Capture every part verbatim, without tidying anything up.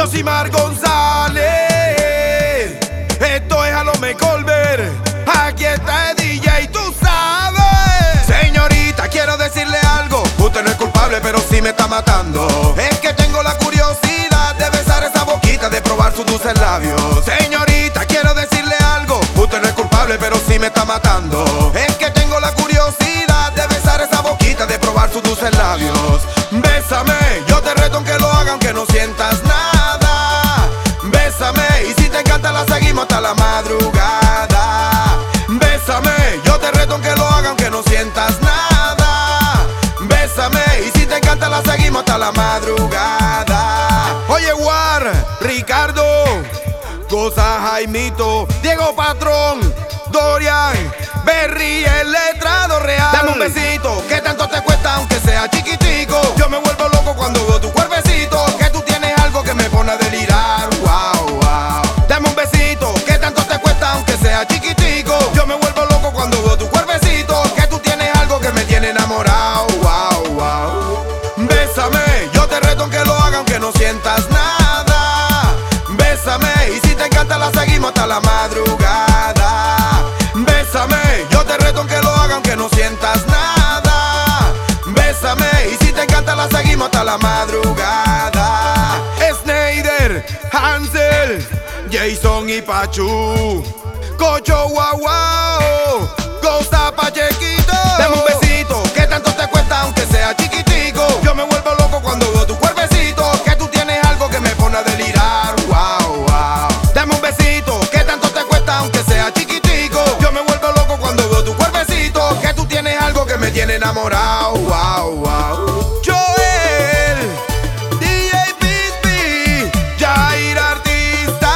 Josimar González, esto es a lo mejor ver. Aquí está el D J, tú sabes. Señorita, quiero decirle algo. Usted no es culpable, pero sí me está matando. Es que tengo la curiosidad de besar esa boquita, de probar sus dulces labios. Señorita, quiero decirle algo. Usted no es culpable, pero sí me está matando. Es que tengo la curiosidad de besar esa boquita, de probar sus dulces labios. Bésame, yo te reto en que lo haga aunque no sientas nada. Bésame, y si te encanta la seguimos hasta la madrugada. Bésame, yo te reto en que lo haga aunque no sientas nada. Bésame, y si te encanta la seguimos hasta la madrugada. Oye, War, Ricardo, Cosa Jaimito, Diego Patrón, Dorian, Berry, el letrado real. Dame un besito, que tanto te cuesta aunque sea chiquitico. Yo me vuelvo loco cuando veo tu cuerpecito, que tú tienes algo que me pone a delirar. Wow, wow. Dame un besito, que tanto te cuesta aunque sea chiquitico. Yo me vuelvo loco cuando veo tu cuerpecito, que tú tienes algo que me tiene enamorado. Wow, wow. Bésame, yo te reto en que lo haga aunque no sientas nada. Bésame, y si te encanta la seguimos hasta la madrugada. Bésame, yo te reto en que lo haga aunque no sientas nada. Bésame, y si te encanta la seguimos hasta la madrugada. Snyder, Hansel, Jason y Pachu, Cocho Guau Guau, Goza Pachequito. Dame un besito, que tanto te cuesta aunque sea chiquitico. Yo me vuelvo loco cuando veo tu cuerpecito, que tú tienes algo que me pone a delirar. Wow, wow. Dame un besito, que tanto te cuesta aunque sea chiquitico. Yo me vuelvo loco cuando veo tu cuerpecito, que tú tienes algo que me tiene enamorado. Wow, wow. Joel, D J Bisbee, Jair Artista.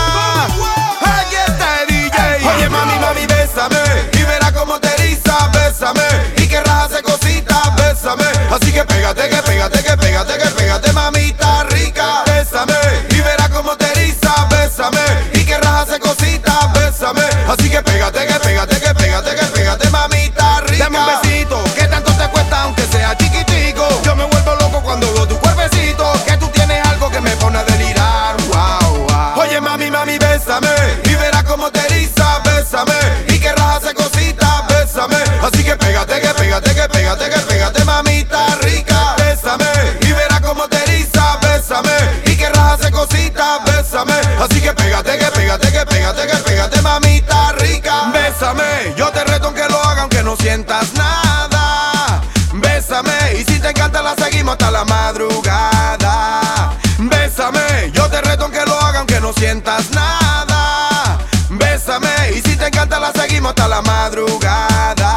Aquí está el D J. Oye, mami, mami, bésame y verás cómo te eriza. Bésame y querrás hacer cositas. Bésame, así que pégate, que pégate, que pégate, que pégate, mamita rica. Bésame y verás cómo te eriza. Bésame y querrás hacer cositas. Bésame, así que pégate, que pégate, que pégate, que pégate, mamita rica. Dame un besito, que tanto te cuesta aunque sea chiquitico. Yo me vuelvo loco cuando veo tu cuerpecito, que tú tienes algo que me pone a delirar. Wow, wow. Oye, mami, mami, bésame y verás cómo te eriza. Bésame y querrás hacer cositas. Bésame, así que pégate, que pégate, que pégate, que pégate, mamita rica. Bésame y verás cómo te eriza. Bésame y querrás hacer cositas. Bésame, así que pégate, que pégate, que pégate, que pégate, mamita rica. Bésame, yo te reto en que lo haga aunque no sientas nada. Bésame, y si te encanta la seguimos hasta la madrugada. Bésame, yo te reto en que lo haga aunque no sientas nada. Bésame, y si te encanta la seguimos hasta la madrugada.